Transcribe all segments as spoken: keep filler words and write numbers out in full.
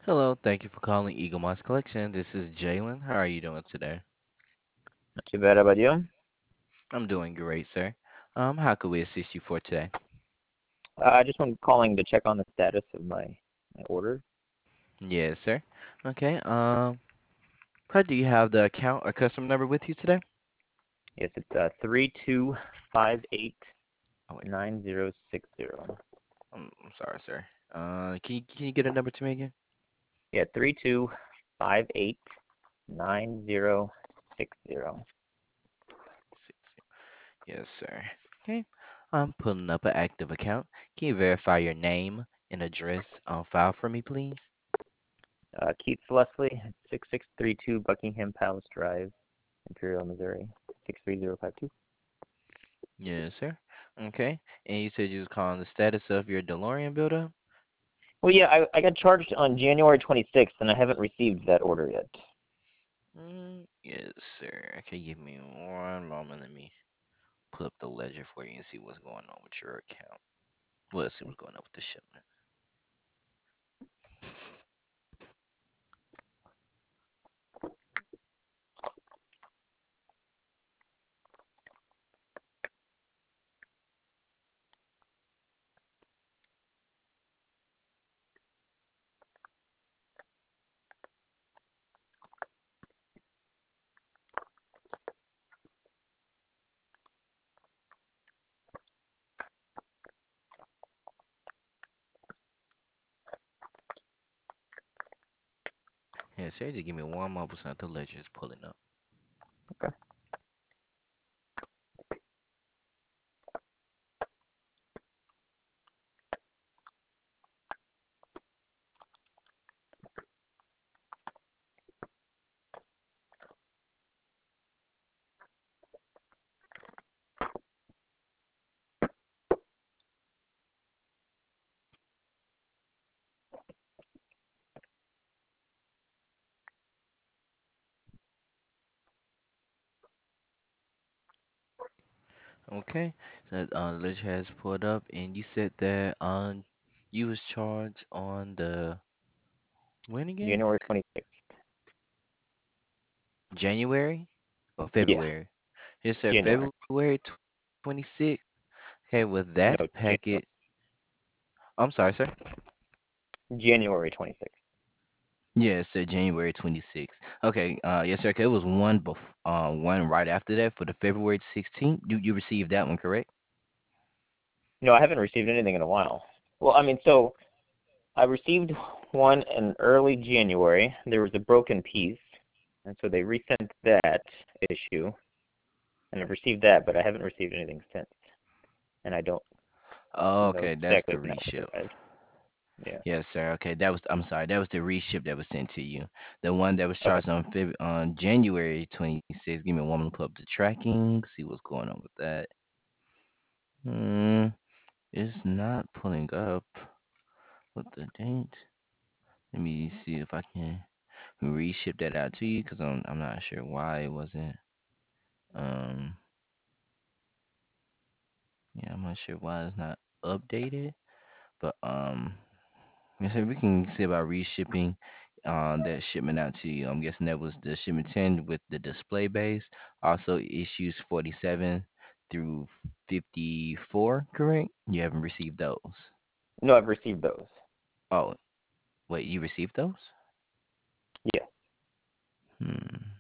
Hello, thank you for calling Eagle Moss Collection. This is Jalen. How are you doing today? Not too bad. How about you? I'm doing great, sir. Um, how could we assist you for today? Uh, I just want calling to check on the status of my my order. Yes, sir. Okay. Um, how do you have the account or customer number with you today? Yes, it's uh three two five eight Oh wait, nine zero six zero. I'm, I'm sorry, sir. Uh, can you can you get a number to me again? Yeah, three two five eight nine zero six zero. Six. Yes, sir. Okay. I'm pulling up an active account. Can you verify your name and address on file for me, please? Uh, Keith Leslie, six six three two Buckingham Palace Drive, Imperial, Missouri six three zero five two. Yes, sir. Okay. And you said you was calling the status of your DeLorean buildup? Well, yeah, I I got charged on January twenty-sixth, and I haven't received that order yet. Mm, yes, sir. Okay, give me one moment. Let me pull up the ledger for you and see what's going on with your account. Well, let's see what's going on with the shipment. Yeah, sir. Just give me one moment. So the ledger is pulling up. Okay. Okay. So uh, the ledger has pulled up, and you said that um you was charged on the when again? January twenty-sixth. January or Yeah, February? Yes, sir. January. February twenty-sixth. Okay, with that No, packet. January. I'm sorry, sir. January twenty-sixth. Yes, sir. January twenty-sixth. Okay. Uh, yes, sir. Okay, it was one bef uh, one right after that for the February sixteenth. You you received that one, correct? No, I haven't received anything in a while. Well, I mean, so I received one in early January. There was a broken piece, and so they resent that issue, and I've received that, but I haven't received anything since, and I don't Oh, know okay, that's exactly the when that was reship. arrived. Yeah. Yes, sir. Okay, that was. I'm sorry, that was the reship that was sent to you. The one that was Okay. charged on Feb on January twenty-sixth. Give me one moment to pull up the tracking. See what's going on with that. Hmm, it's not pulling up with the date. Let me see if I can reship that out to you because I'm I'm not sure why it wasn't. Um, yeah, I'm not sure why it's not updated. But um, yes, sir, we can see about reshipping um that shipment out to you. I'm guessing that was the shipment ten with the display base. Also issues forty-seven through fifty-four, correct? You haven't received those. No, I've received those. Oh, wait, you received those? Yes. Hmm.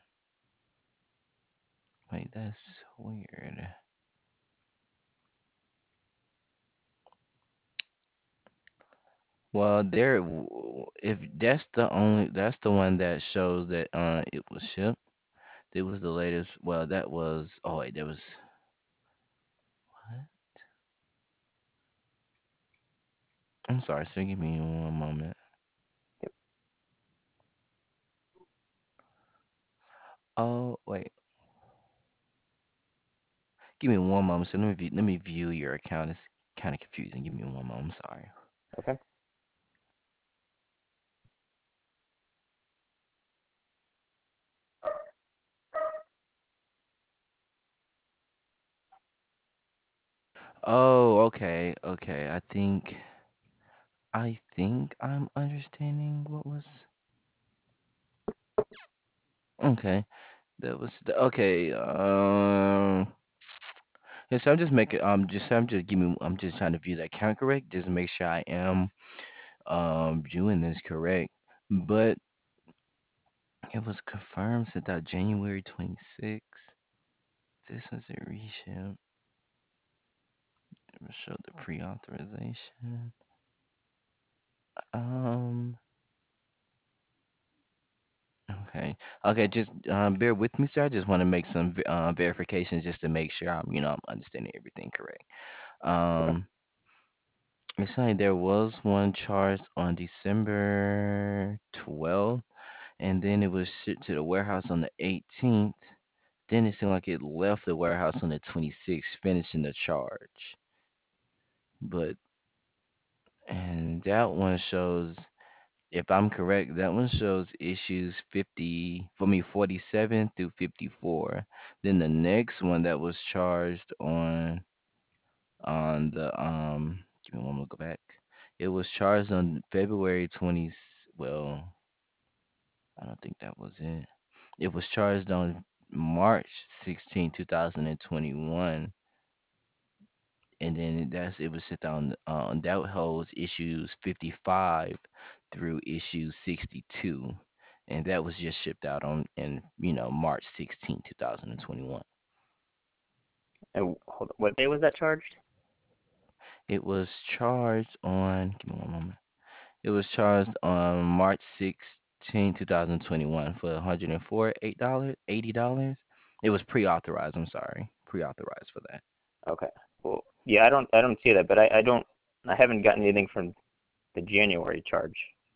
Wait, that's weird. Well, there, w- if that's the only, that's the one that shows that uh it was shipped. It was the latest. Well, that was. Oh wait, there was. What? I'm sorry, sir. Give me one moment. Oh wait, give me one moment. So let me view, let me view your account. It's kind of confusing. Give me one moment. I'm sorry. Okay. Oh, okay, okay. I think. I think I'm understanding what was okay. That was the okay. Um, yeah, so I'm just making. Um, just I'm just giving. I'm just trying to view that count correct, just to make sure I am um viewing this correct. But it was confirmed since that January twenty-sixth. This was a reship. It showed the pre-authorization. Um. Okay. Okay. Just um, bear with me, sir. I just want to make some ve- uh, verifications just to make sure I'm, you know, I'm understanding everything correct. Okay. Um. It's like there was one charged on December twelfth, and then it was shipped to the warehouse on the eighteenth. Then it seemed like it left the warehouse on the twenty-sixth, finishing the charge. But and that one shows, if I'm correct, that one shows issues fifty for me forty-seven through fifty-four. Then the next one that was charged on on the um give me one more go back. It was charged on February twentieth. Well, I don't think that was it. It was charged on March sixteenth, two thousand twenty-one, and then that's it was sent on on that holds issues fifty-five through issue sixty-two, and that was just shipped out on in you know March sixteenth, two thousand twenty-one. And hold on, what day was that charged? It was charged on give me one moment. It was charged on March sixteenth, two thousand twenty-one for one hundred four eight dollars eighty dollars. It was pre-authorized, I'm sorry. Pre-authorized for that. Okay. Well, yeah, I don't I don't see that, but I, I don't I haven't gotten anything from the January charge.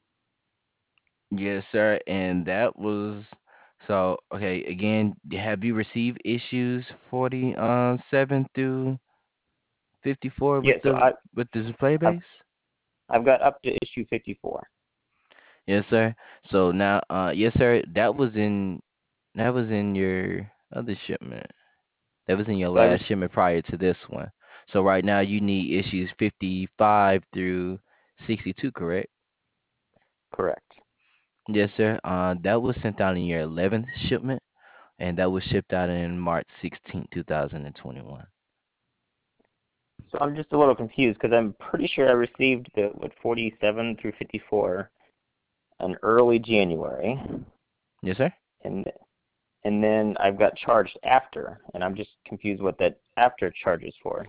Yes, sir. And that was so okay, again, have you received issues forty uh seven through fifty-four Yeah, with so the I with the display I've base? I've got up to issue fifty-four. Yes, sir. So now uh yes, sir, that was in that was in your other shipment. That was in your So I last received shipment prior to this one. So right now you need issues fifty-five through sixty-two, correct? correct. Yes, sir. Uh, that was sent out in your eleventh shipment, and that was shipped out in March sixteenth, two thousand twenty-one. So I'm just a little confused because I'm pretty sure I received the what forty-seven through fifty-four in early January, Yes, sir. and and then I've got charged after, and I'm just confused what that after charge is for.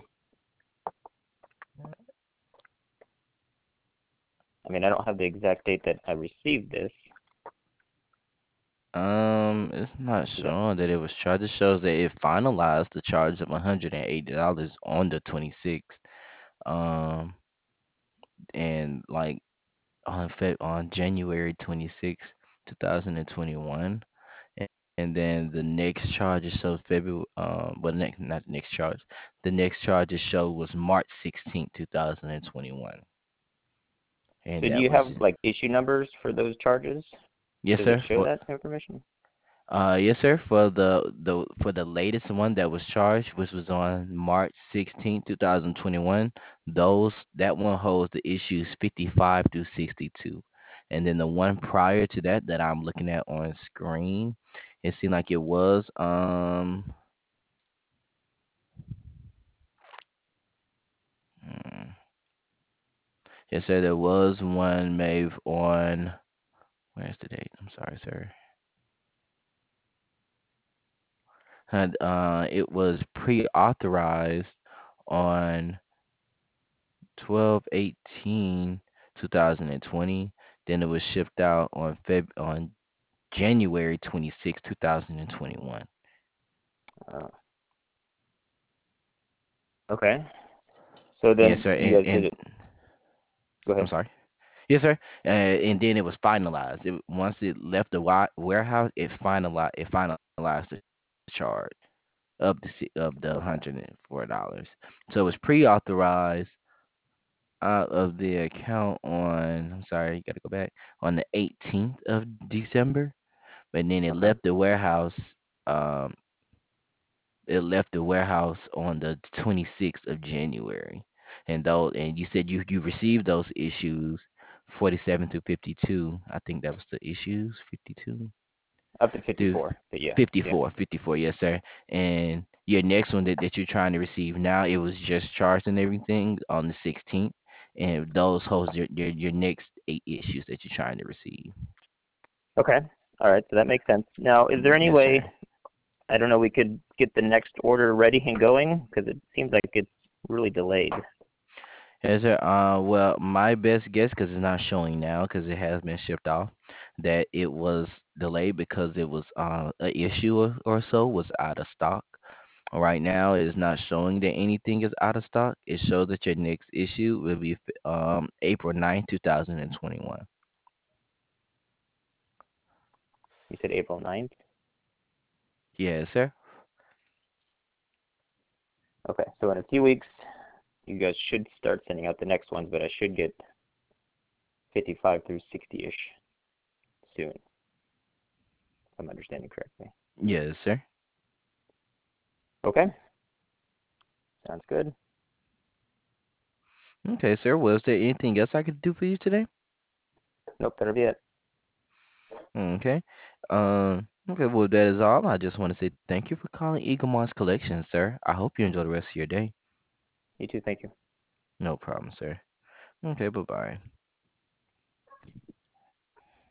I mean, I don't have the exact date that I received this. Um, it's not Is that showing that it was charged. It shows that it finalized the charge of one hundred eighty dollars on the twenty-sixth. Um, and like on Feb on January twenty-sixth, two thousand twenty-one. And, and then the next charge it showed February um but next not the next charge. The next charge it showed was March sixteenth, two thousand twenty-one. And so? Do that you was have like issue numbers for those charges? yes Does it sir show for that information? uh yes sir for the the for the latest one that was charged, which was on March sixteenth, two thousand twenty-one. Those that one holds the issues fifty-five through sixty-two. And then the one prior to that that I'm looking at on screen, it seemed like it was um hmm, it said there was one made on where's the date? I'm sorry, sir. Had uh it was pre-authorized on twelve eighteen two thousand twenty. Then it was shipped out on Feb on January twenty-sixth, two thousand twenty-one. Uh, okay. So Yes, then sir. you And, guys did and it. Go I'm ahead. sorry. Yes, sir. Uh, and then it was finalized. It, once it left the wa- warehouse, it finalized. It finalized the charge of the si- of the hundred Okay. and four dollars. So it was pre-authorized out of the account on. I'm sorry, you got to go back on the eighteenth of December, but then it Okay. left the warehouse. Um, it left the warehouse on the twenty-sixth of January. And though, and you said you you received those issues forty-seven through fifty-two. I think that was the issues fifty-two Up to through fifty-four, but yeah, yeah. fifty-four, fifty-four, yes, sir. And your next one that, that you're trying to receive now, it was just charged and everything on the sixteenth. And those holds your, your your next eight issues that you're trying to receive. Okay. All right, so that makes sense. Now, is there any Yes, way, sir. I don't know, we could get the next order ready and going? Because it seems like it's really delayed. Yes, sir. Uh, well, my best guess, because it's not showing now, because it has been shipped off, that it was delayed because it was uh, a issue or, or so was out of stock. Right now, it is not showing that anything is out of stock. It shows that your next issue will be f- um April ninth, two thousand twenty-one. You said April ninth? Yes, sir. Okay, so in a few weeks, you guys should start sending out the next ones, but I should get fifty-five through sixty-ish soon, if I'm understanding correctly. Yes, sir. Okay, sounds good. Okay, sir. Was there anything else I could do for you today? Nope, that'll be it. Okay. Um. Okay. Well, that is all. I just want to say thank you for calling Eagle Moss Collection, sir. I hope you enjoy the rest of your day. You too, thank you. No problem, sir. Okay. Bye bye.